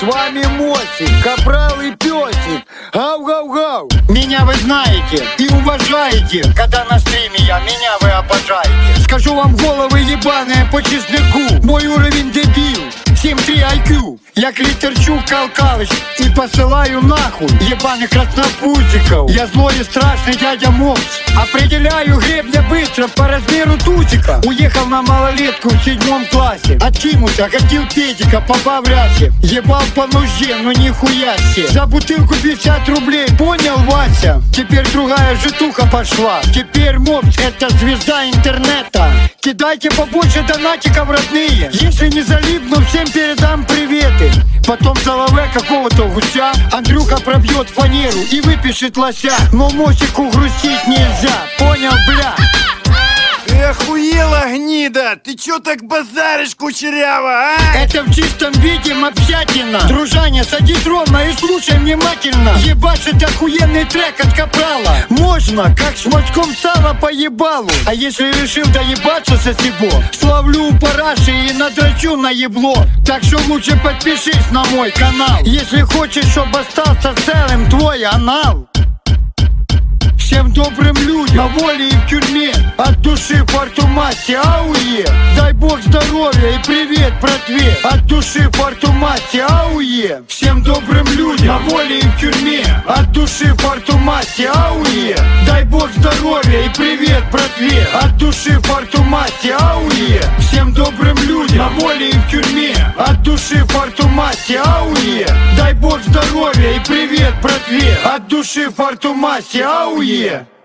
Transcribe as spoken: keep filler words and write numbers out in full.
вами Мосик, Капрал и Песик. Гау-гау-гау. Меня вы знаете и уважаете, когда на стриме я, меня вы обожаете. Скажу вам головы ебаные по чесноку, мой уровень дебил семь три ай кью. Я Клитерчук Калкалыч и посылаю нахуй ебаных краснопузиков. Я злой и страшный дядя Мопс, определяю гребня быстро по размеру тузика. Уехал на малолетку в седьмом классе, от Тимуса хотел педика по Баврясе. Ебал по нужде, но нихуя себе. За бутылку пятьдесят рублей, понял, Вася? Теперь другая житуха пошла. Теперь Мопс это звезда интернета. Кидайте побольше донатиков, родные. Если не залипну, всем передам приветы. Потом залове какого-то гуся Андрюха пробьет фанеру и выпишет лося. Но Мосику грустить нельзя, понял, бля? Ты охуела, гнида? Ты чё так базаришь, кучерява, а? Это в чистом виде мопсятина. Дружаня, садись ровно и слушай внимательно. Ебашит охуенный трек от Капрала. Можно, как шмачком сала по ебалу. А если решил доебаться со сего, словлю у параши и надрачу на ебло. Так что лучше подпишись на мой канал, если хочешь, чтобы остался целым твой анал. Всем добрым людям на воле и в тюрьме от души Фортумасти, ауе. Дай бог здоровья и привет, братве, от души Фортумасти, ауе. Всем добрым людям на воле и в тюрьме от души Фортумасти, ауе. Дай бог здоровья и привет, братве, от души Фортумасти, ауе. Всем добрым людям на воле и в тюрьме от души Фортумасти, ауе. Дай бог здоровья и привет, братве, от души Фортумасти, ауе.